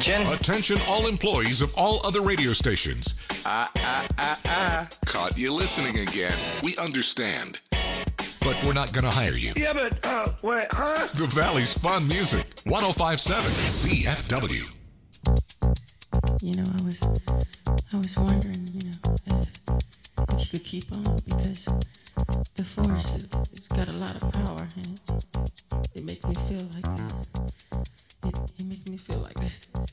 Attention all employees of all other radio stations. Caught you listening again. We understand. But we're not going to hire you. Yeah, but, wait, huh? The Valley's fun music. 105.7 CFW. You know, I was wondering, you know, if you could keep on, because the force, it's got a lot of power, and it makes me feel like, it makes me feel like,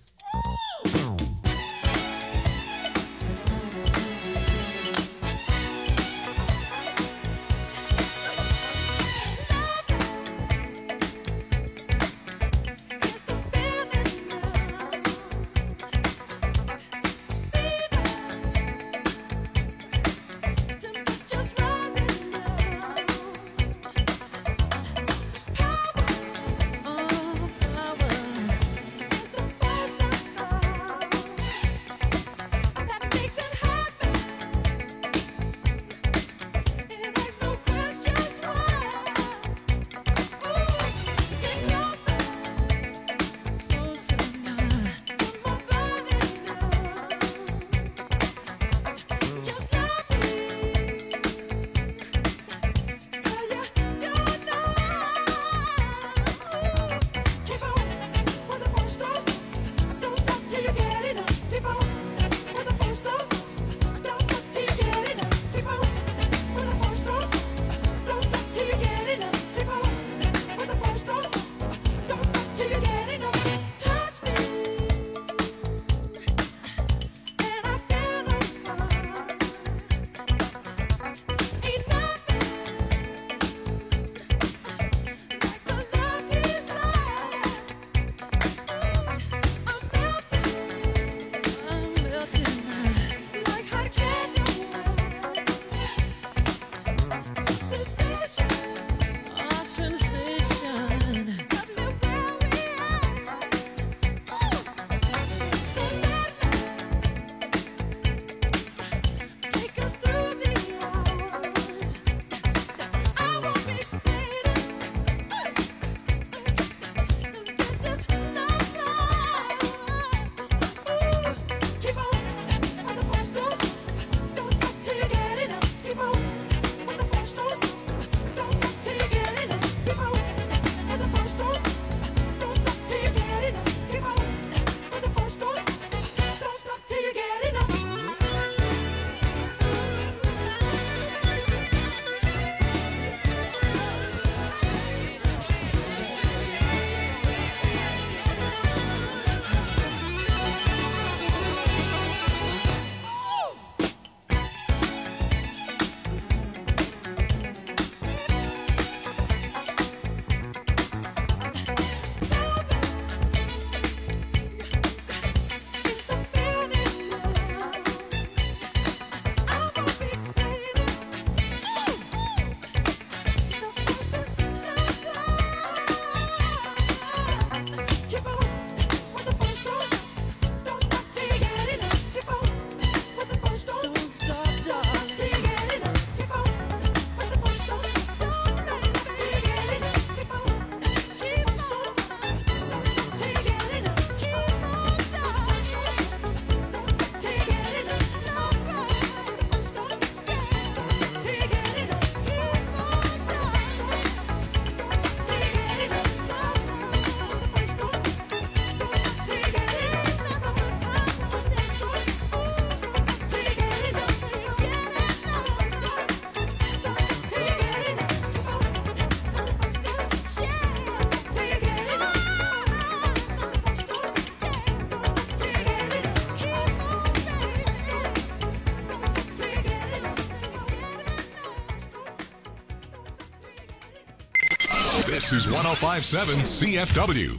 This is 105.7 CFW.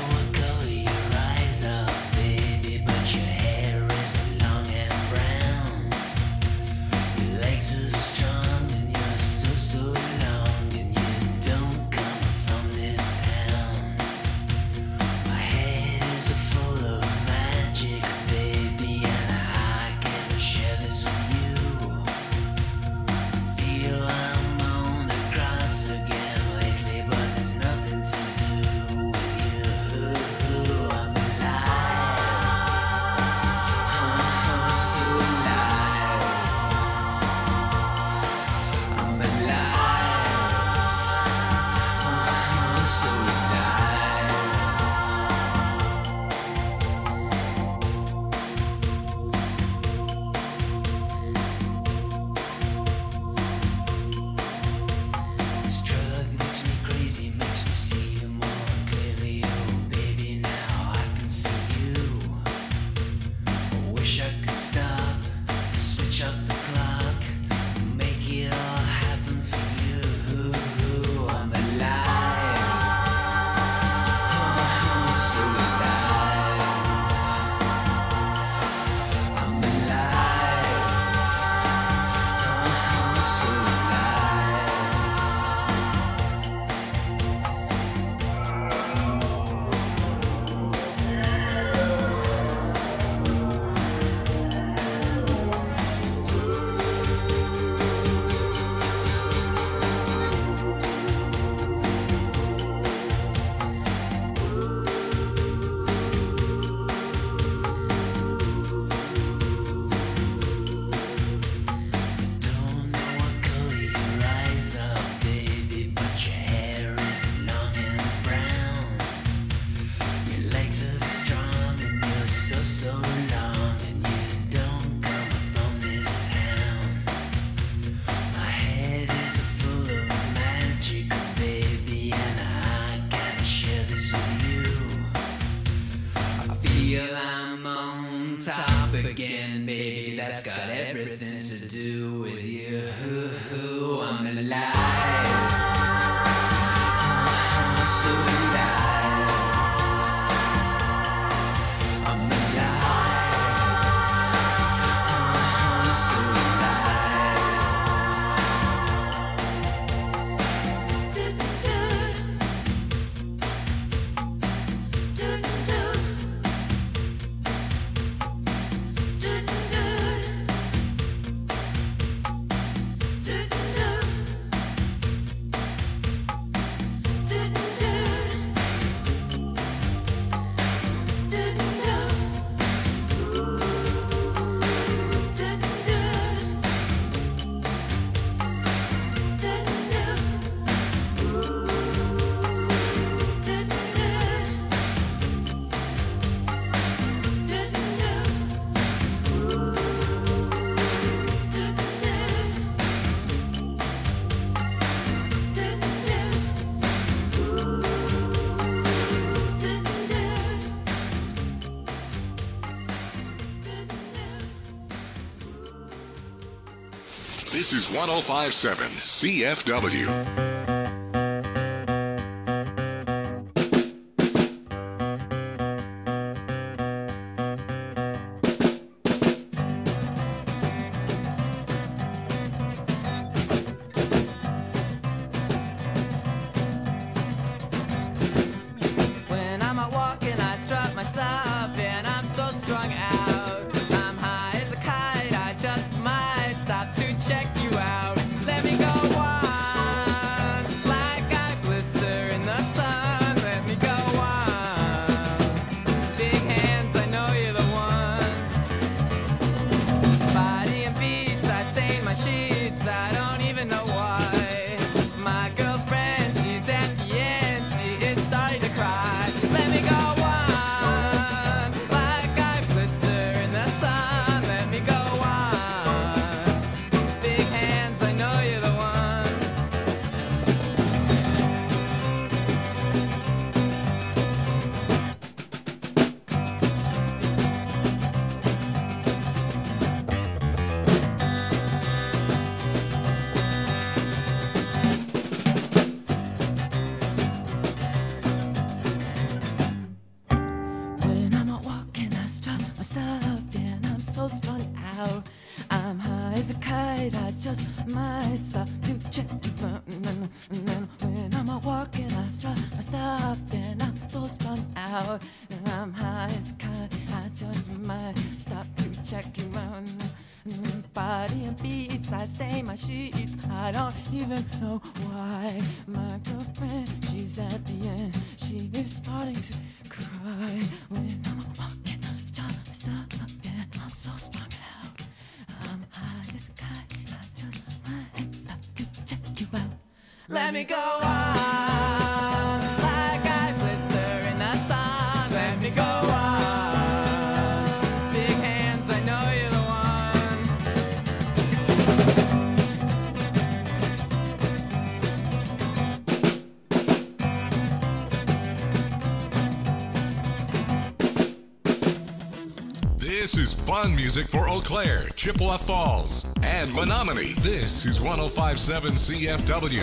Baby, but your hair is long and brown. again, baby. That's got everything to do with you. I'm alive. So alive. I'm alive. So alive. This is 1057 CFW. When I'm out walking, I strut my stuff, and I'm so strung out. I'm high as a kite, I just might stop to check you out. Let me go on, like I blister in the sun. Let me go on. Big hands, I know you're the one. Body and beats, I stain my sheets, I don't even know why. My girlfriend, she's at the end, she is starting to cry. Let me go on, like I blister in the sun. Let me go on. Big hands, I know you're the one. When I'm out walking, I strut my stuff, and I'm so strung out. I'm high as a kite, I just might stop to check you out. When I'm out walking, I strut my stuff, and I'm so strung out. And I'm high as a kite, I just might stop to check you out. Body and beats, I stain my sheets, I don't even know why. My girlfriend, she's at the end, she is starting to cry. When I'm walking, stop, and I'm so strung out. I'm high as a kite, I just might stop to check you out. Let me go on, like I blister in the sun. Let me go on. Big hands, I know you're the one. This is fun music for Eau Claire, Chippewa Falls, and Menominee. This is 1057 CFW.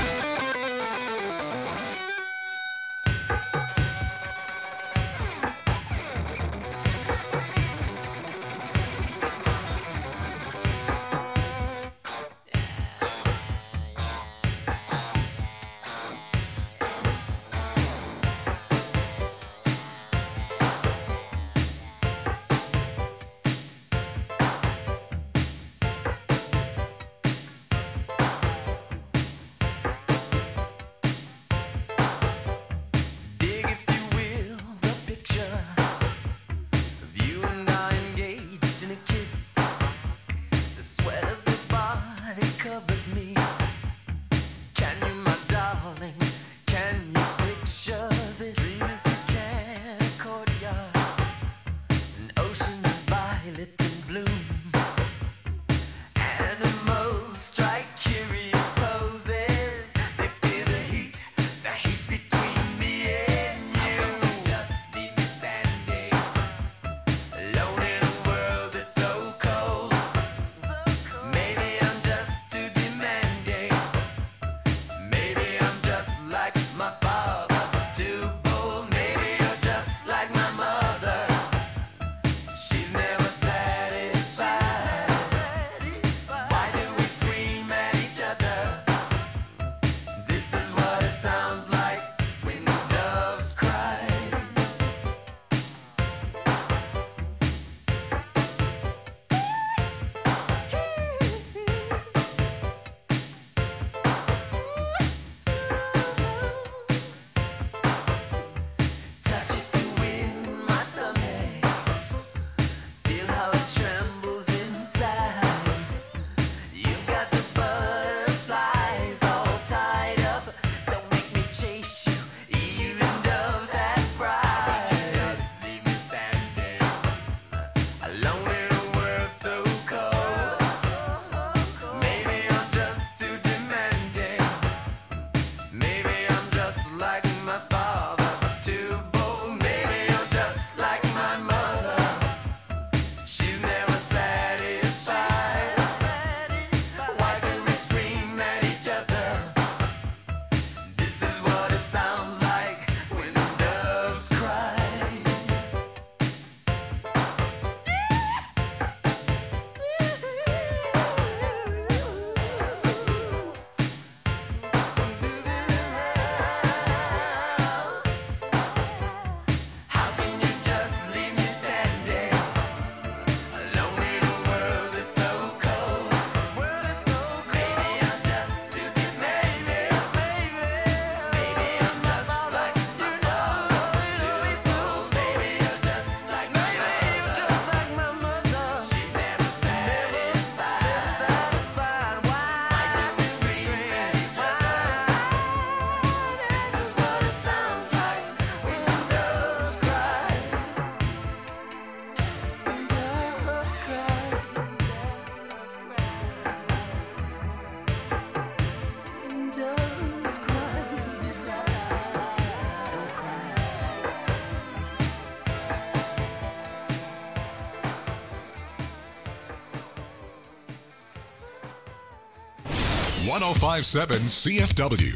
1057 CFW.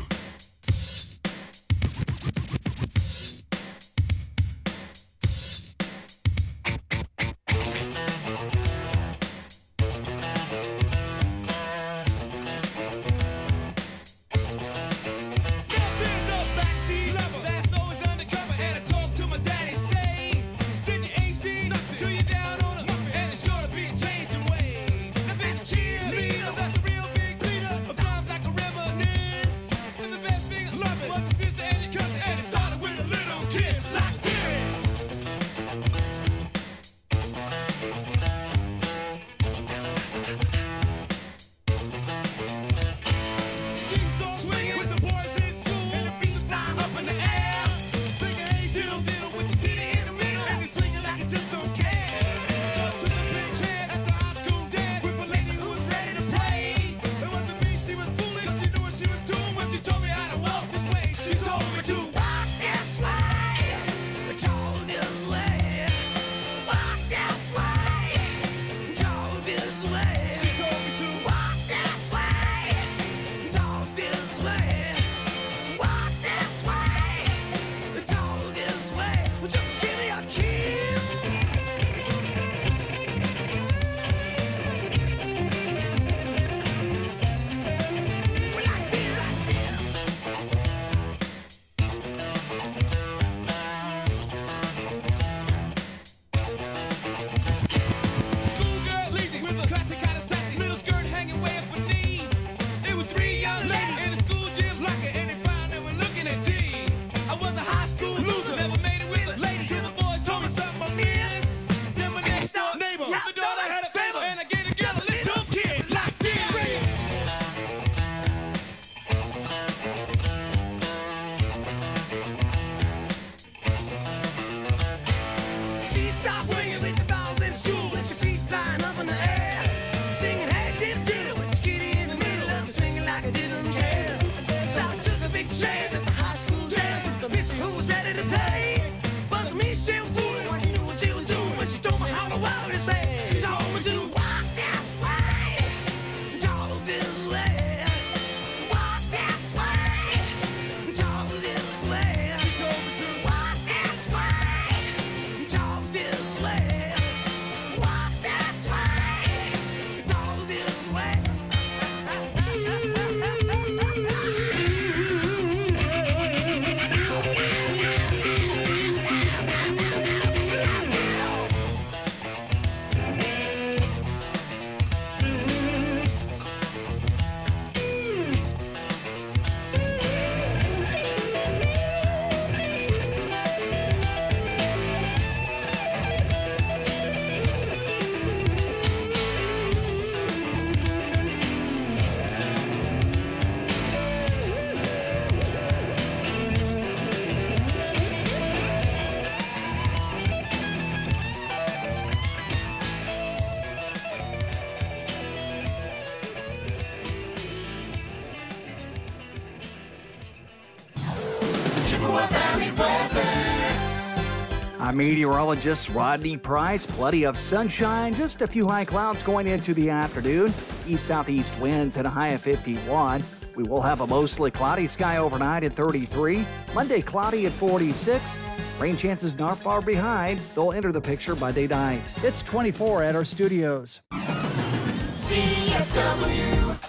I'm meteorologist Rodney Price. Plenty of sunshine, just a few high clouds going into the afternoon. East-southeast winds and a high of 51. We will have a mostly cloudy sky overnight at 33. Monday cloudy at 46. Rain chances not far behind. They'll enter the picture by day-night. It's 24 at our studios. CFW.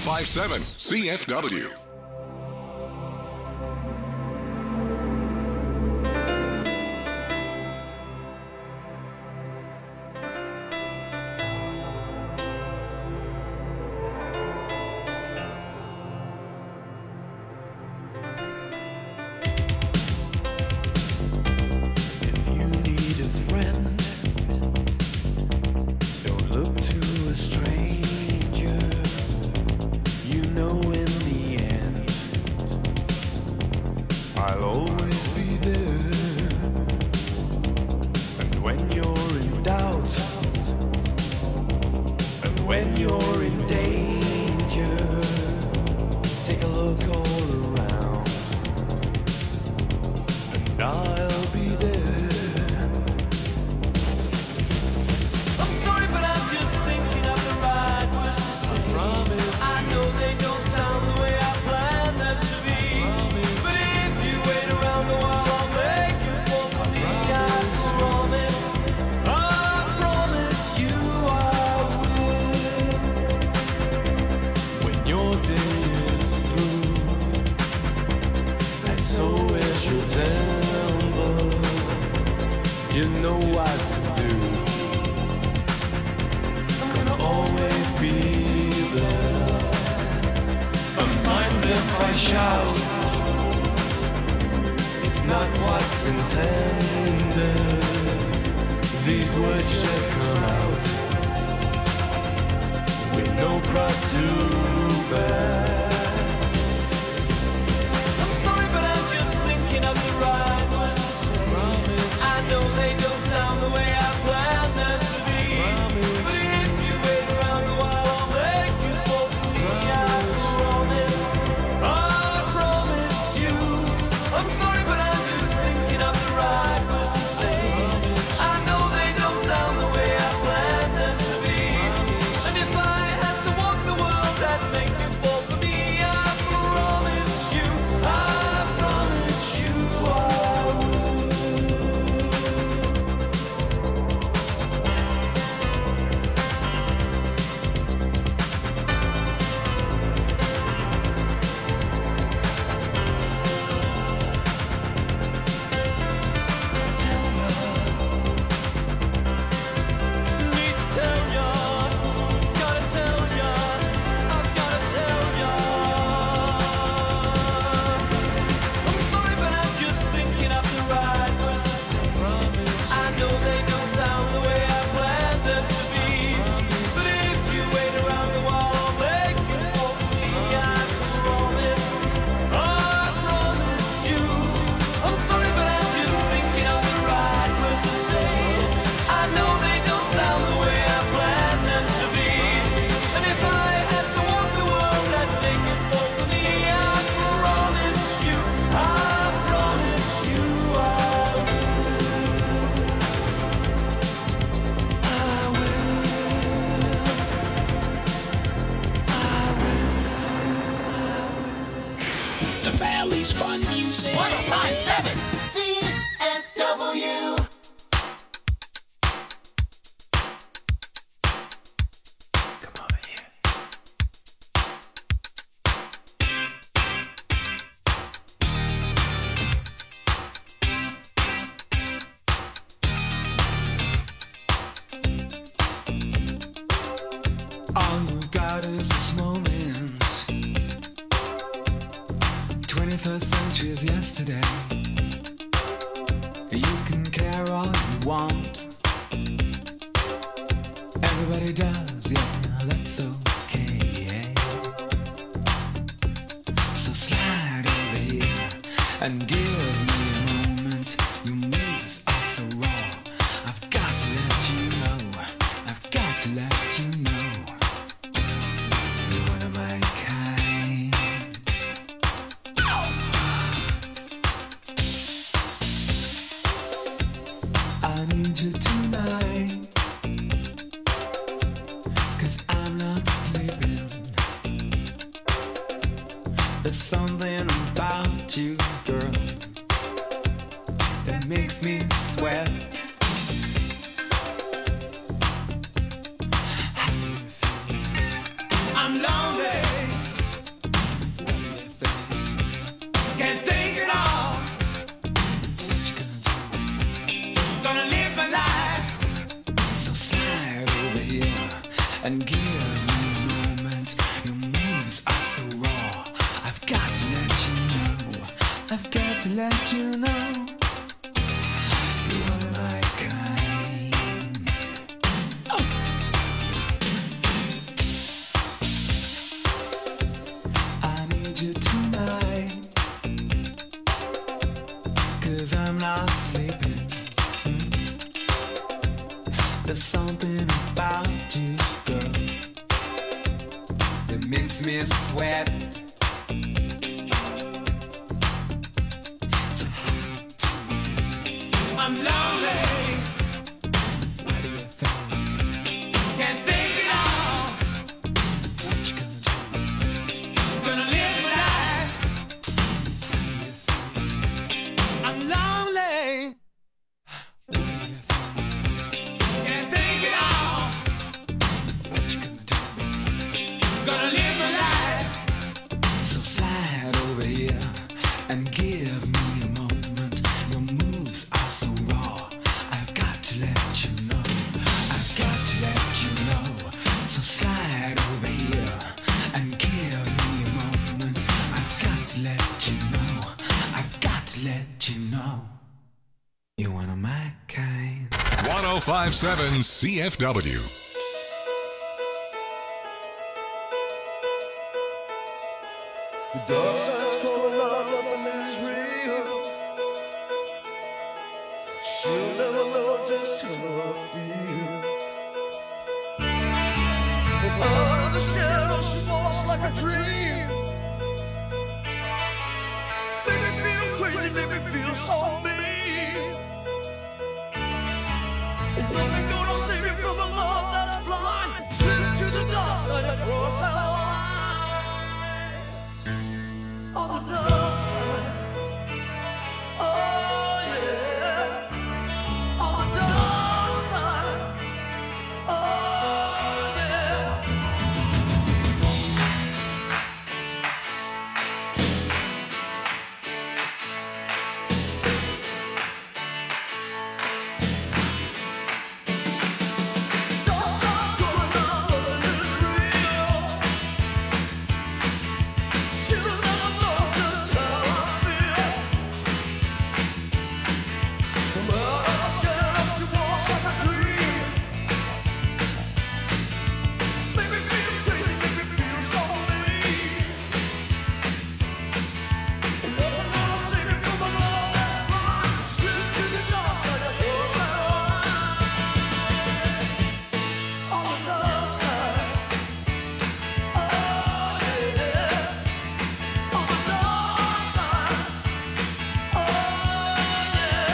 1057 CFW. There's something about you, girl, that makes me sweat. How do you feel? I'm lonely. and give me a moment. Your moves are so raw. I've got to let you know. I've got to let you know. You are my kind. Oh. I need you tonight, 'cause I'm not sleeping. There's something about you, girl, that makes me sweat. So I'm lonely. What do you think? Can't think it all. What you gonna do? Gonna live my life. What do you think? I'm lonely. What do you think? Can't think it all. What you gonna do? Gonna live my life. So slide over here and give me a moment. Your moves are so raw. I've got to let you know. I've got to let you know. So slide over here and give me a moment. I've got to let you know. I've got to let you know. You're one of my kind. 1057 CFW. The dark side's calling out, nothing is real. She'll never know just how I feel. From out of the shadows, she walks like a dream. Make me feel crazy, make me feel so mean. Nothing gonna save me from the love that's blind. Slip to the dark side, across our line. On the dark side, oh yeah. On the dark side, oh yeah. Dark side's calling out, nothing is real. She'll never know just how I feel. From out of the shadows, she walks like a dream. Make me feel crazy, make me feel so mean. Nothing gonna save me from the love that's blind. Slip to the dark side, across our line. On the dark side, oh yeah. On the dark side, oh yeah.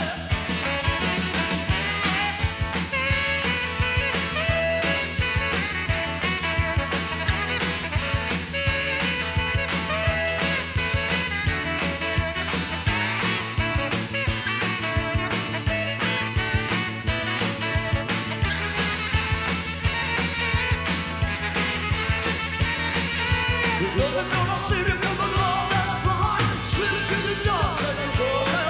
Nothing gonna save me from the love that's blind. Slip to the dark side and cross that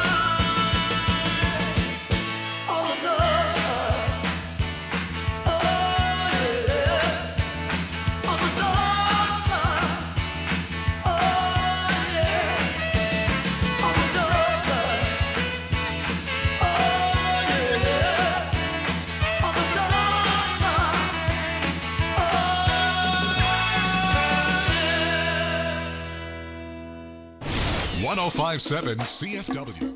line. On the dark side, oh yeah. On the dark side, oh yeah. On the dark side, oh yeah. On the dark side, oh yeah. 1057 CFW.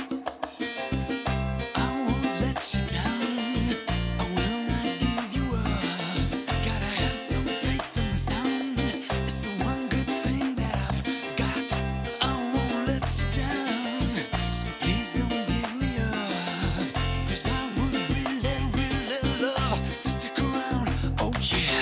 I won't let you down. I will not give you up. Gotta have some faith in the sound. It's the one good thing that I've got. I won't let you down. So please don't give me up. 'Cause I would really, really love to stick around. Oh yeah.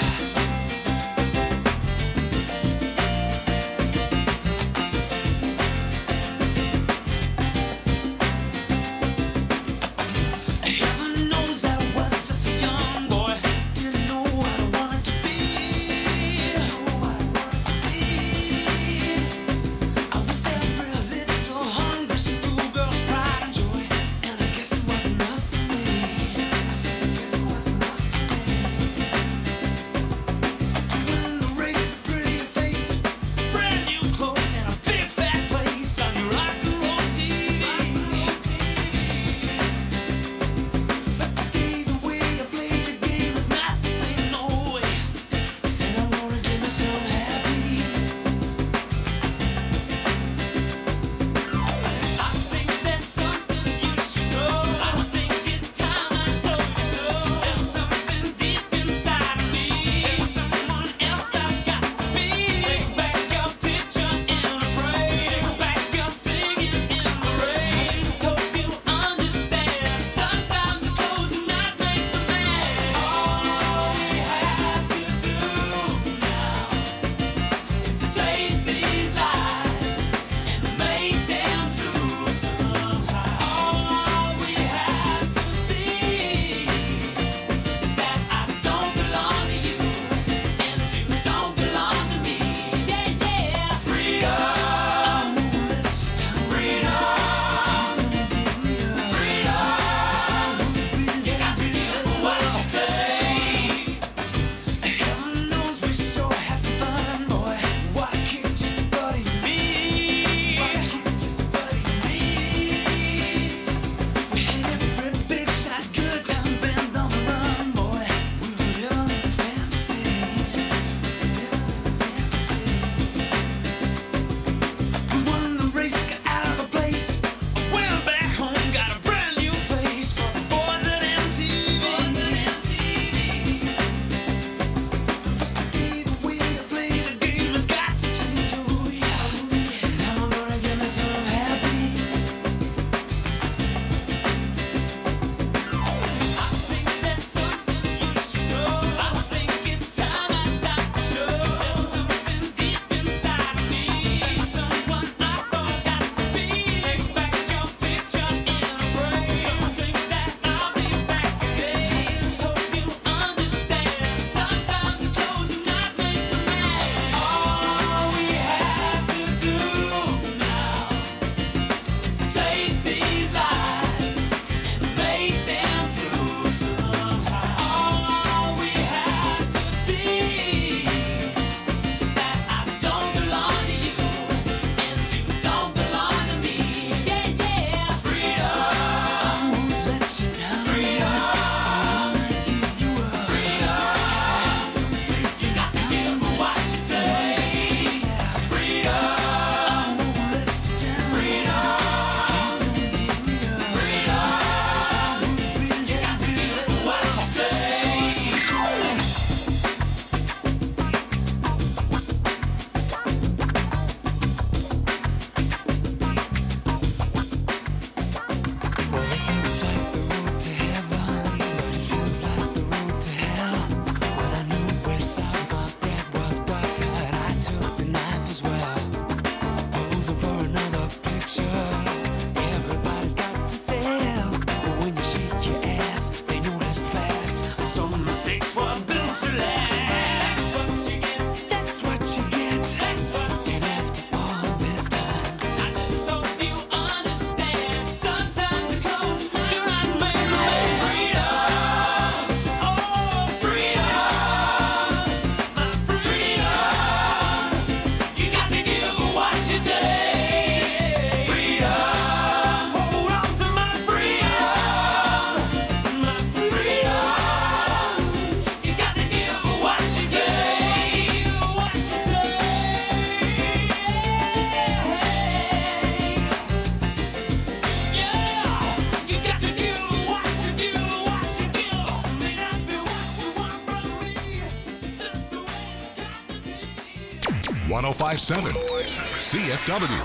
1057 CFW.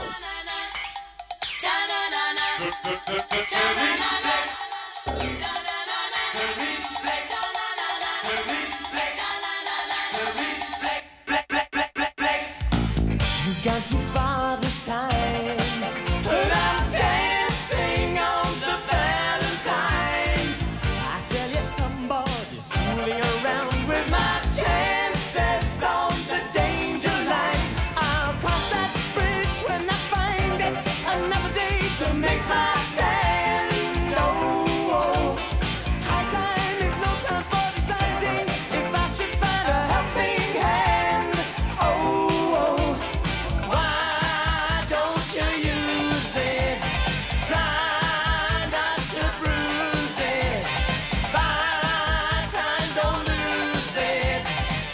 You got too far this time, but I'm dancing on the Valentine. I tell you, somebody's fooling around with my chances on the danger line. I'll cross that bridge when I find it. Another day to make my stand. Oh, high time is no time for deciding if I should find a helping hand. Oh, why don't you use it? Try not to bruise it. Buy time, don't lose it.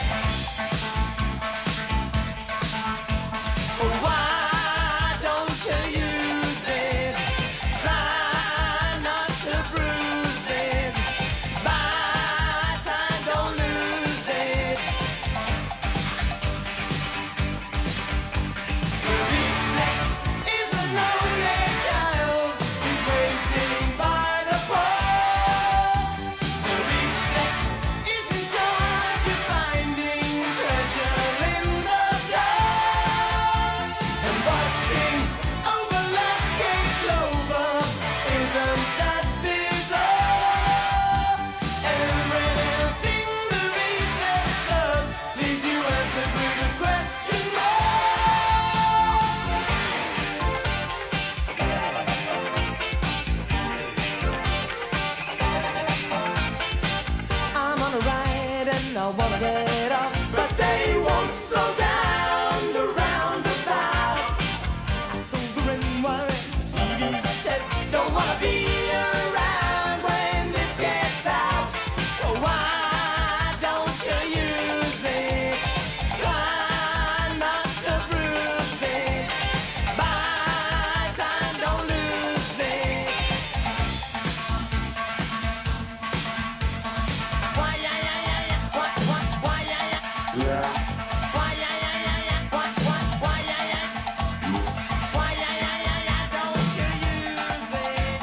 Why don't you use it? Try not to bruise it. Buy time, don't lose it. To reflex is a lonely child who's waiting by the pole. To reflex is in charge of finding treasure in the dark. And watching over lucky clover, isn't that bizarre? Every little thing the reflex does leaves you answered with a question mark. I'm on a ride and I wanna get off, but they won't slow down the roundabout. I sober and worry, TV set, don't wanna be around when this gets out. So why don't you use it? Try not to bruise it. Buy time, don't lose it. Why, yeah, yeah, yeah, yeah. What, why, yeah, yeah. Why, yeah, yeah, yeah, yeah. What, why, yeah, yeah. Why, yeah, yeah, yeah, yeah. Don't you use it?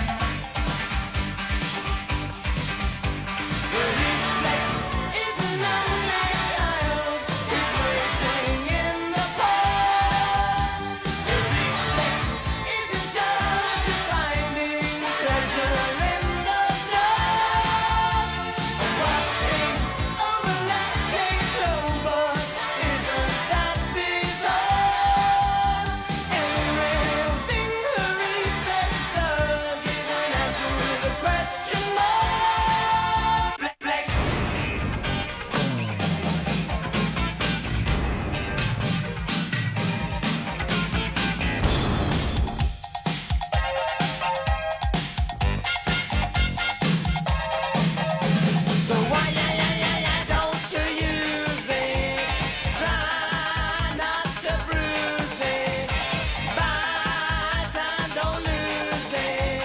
To reflex is a lonely child who's waiting in the cold. To reflex is in charge of finding treasure in the dark. And watching over lucky clover, isn't that bizarre? Every little thing the reflex does is an answer with a question mark. Reflex. So why, yeah, yeah, yeah, yeah, don't you use it? Try not to bruise it. Buy time, don't lose it.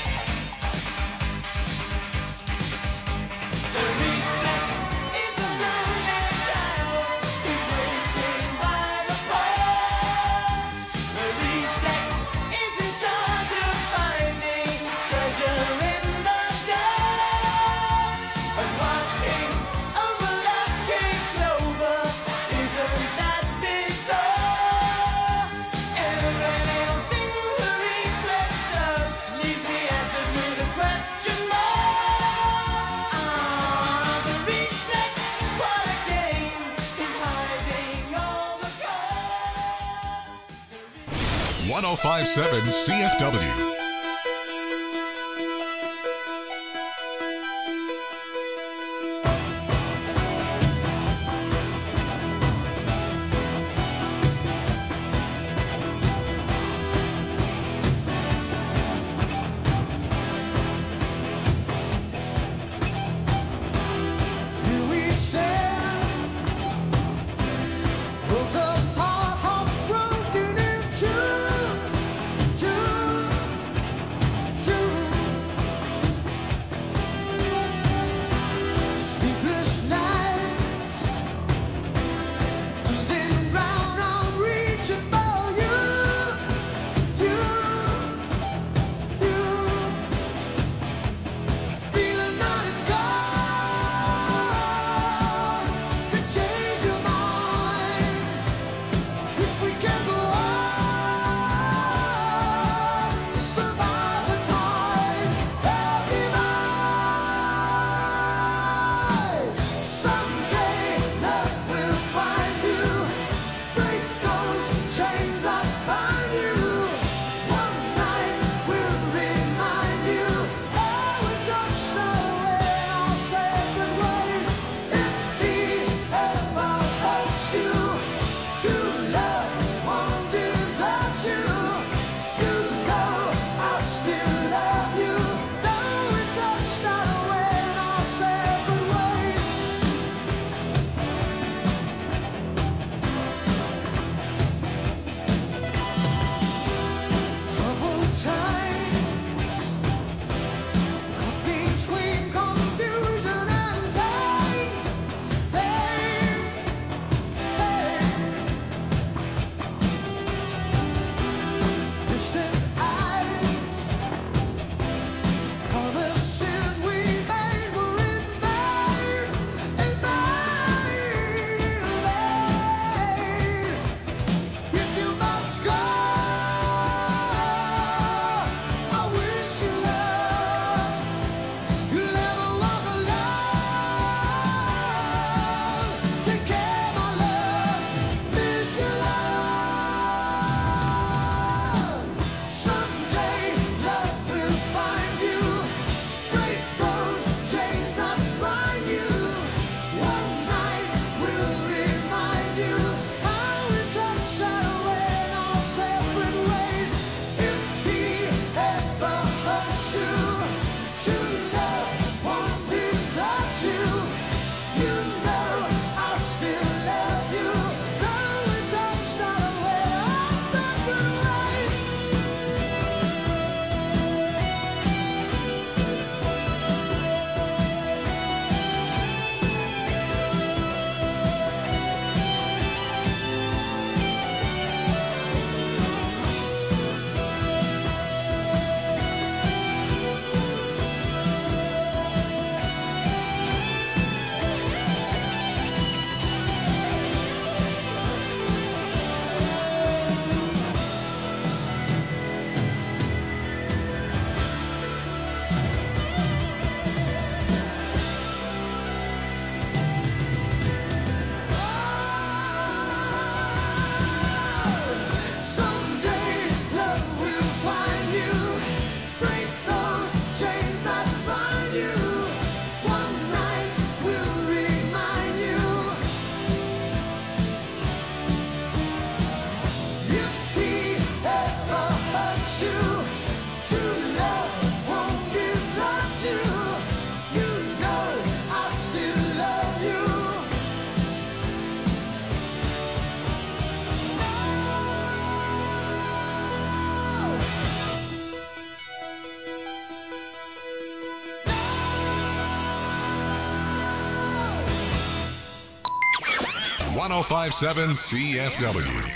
To reflex is a lonely child who's waiting by the pole. To reflex is in charge of finding treasure in the dark. And watching over lucky clover, isn't that bizarre? Every little thing the reflex does leaves me answered with a question mark. The reflex, what a game, is hiding all the cards. 1057 CFW. Here we stand, worlds apart, hearts broken in two. 1057 CFW.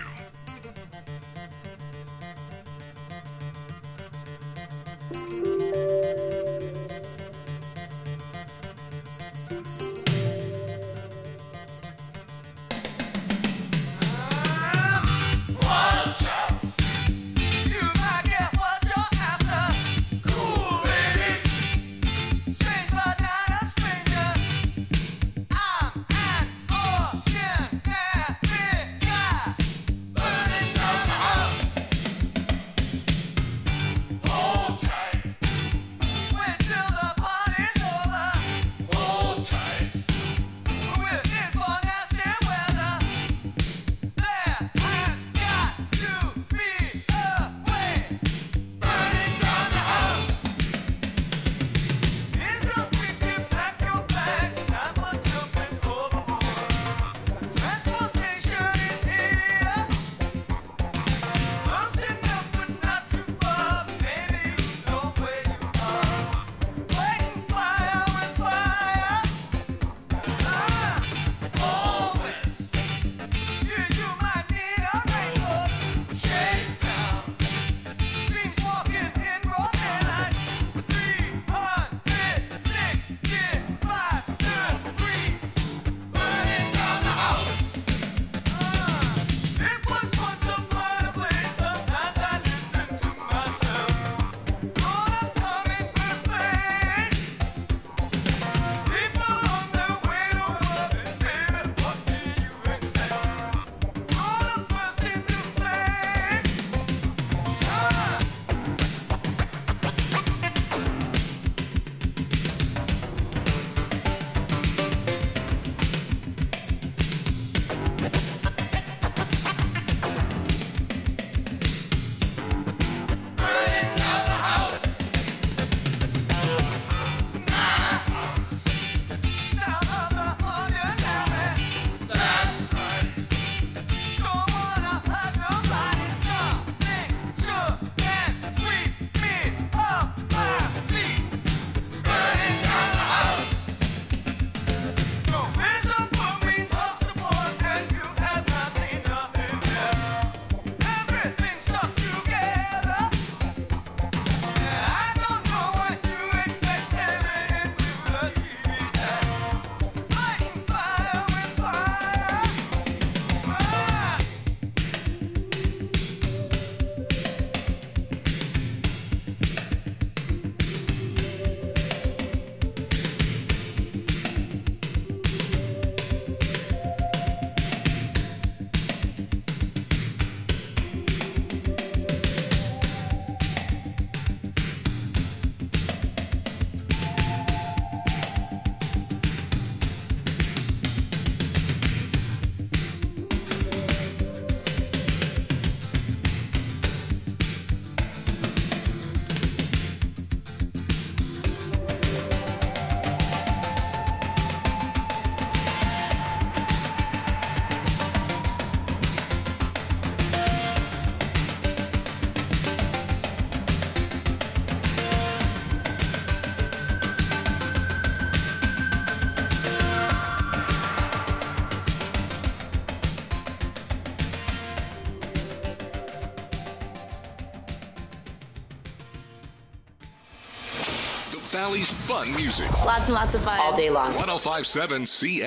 Valley's fun music. Lots and lots of fun. All day long. 1057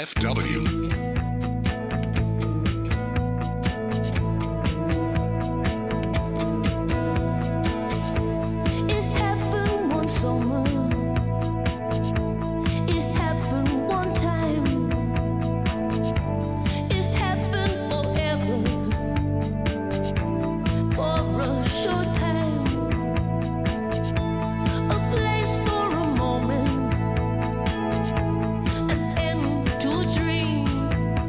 CFW. An end to a dream.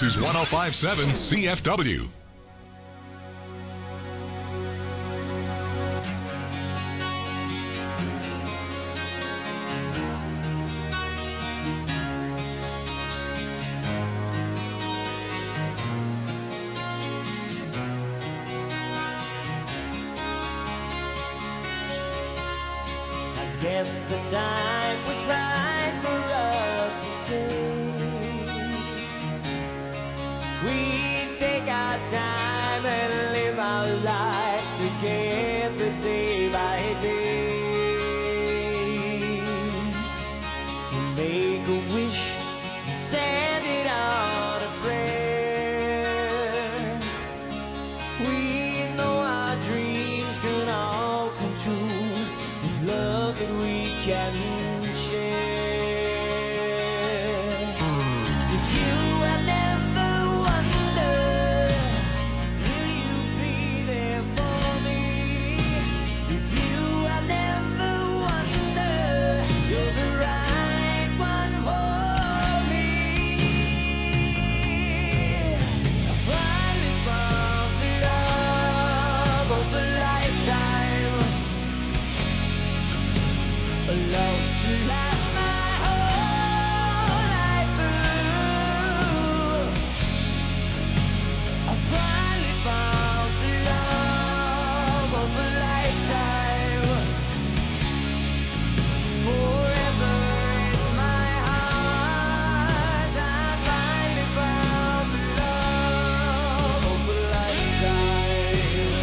is 105.7 CFW. Guess the time was right for us to say we take our time and live our lives together day by day. Make a wish and send it on a prayer. We know our dreams can all come true. Love that we can share. If you have never wondered, will you be there for me? If you have never wondered, you're the right one for me. I finally found the love of a lifetime. A love to last my whole life through. I finally found the love of a lifetime. Forever in my heart, I finally found the love of a lifetime.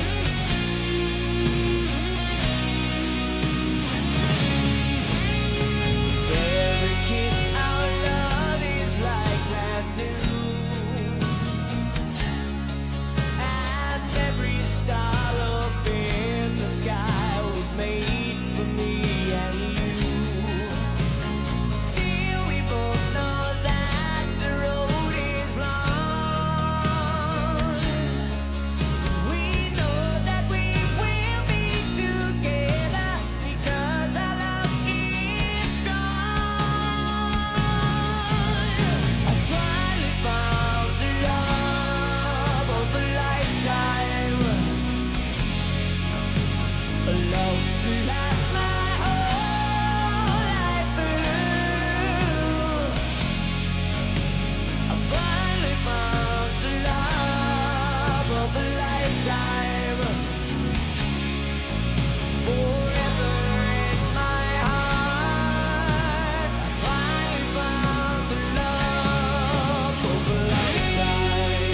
Every kiss, our love is like brand new, and every star up in the sky was made for me and you. Still, we both know that the road is long. We know that we will be together because our love is strong. I finally found the love of a lifetime. A love to last my whole life through. I finally found the love of a lifetime. Forever in my heart, I finally found the love of a lifetime.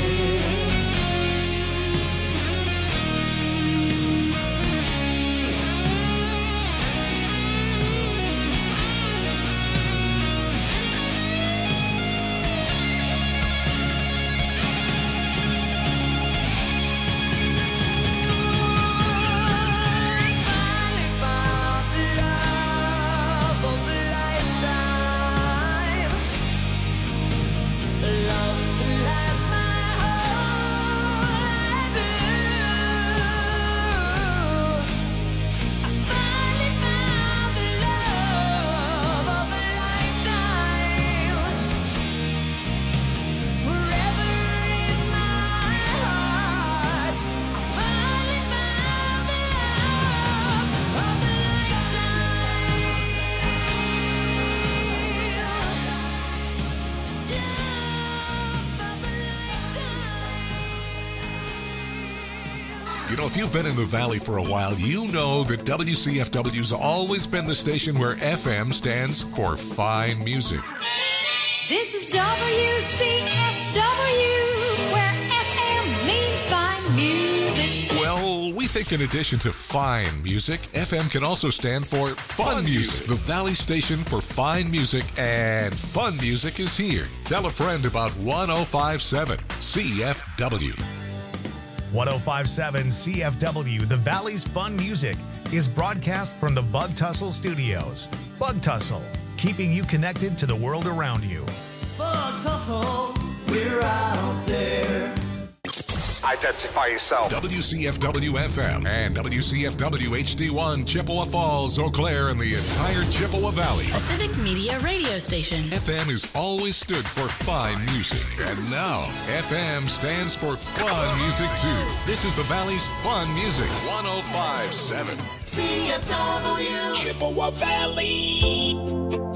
Finally found the love of a lifetime. Love to last my whole life through. I finally found the love of a lifetime. Forever in my heart, I finally found the love of a You know, if you've been in the Valley for a while, you know that WCFW's always been the station where FM stands for fine music. This is WCFW, where FM means fine music. Well, we think in addition to fine music, FM can also stand for fun music. The Valley station for fine music and fun music is here. Tell a friend about 105.7 CFW. 105.7 CFW, the Valley's fun music, is broadcast from the Bug Tussle Studios. Bug Tussle, keeping you connected to the world around you. Bug Tussle, we're out there. Identify yourself. WCFW-FM and WCFW-HD1, Chippewa Falls, Eau Claire, and the entire Chippewa Valley. A civic media radio station. FM has always stood for fine music. And now, FM stands for fun music, too. This is the Valley's Fun Music, 105.7. CFW Chippewa Valley.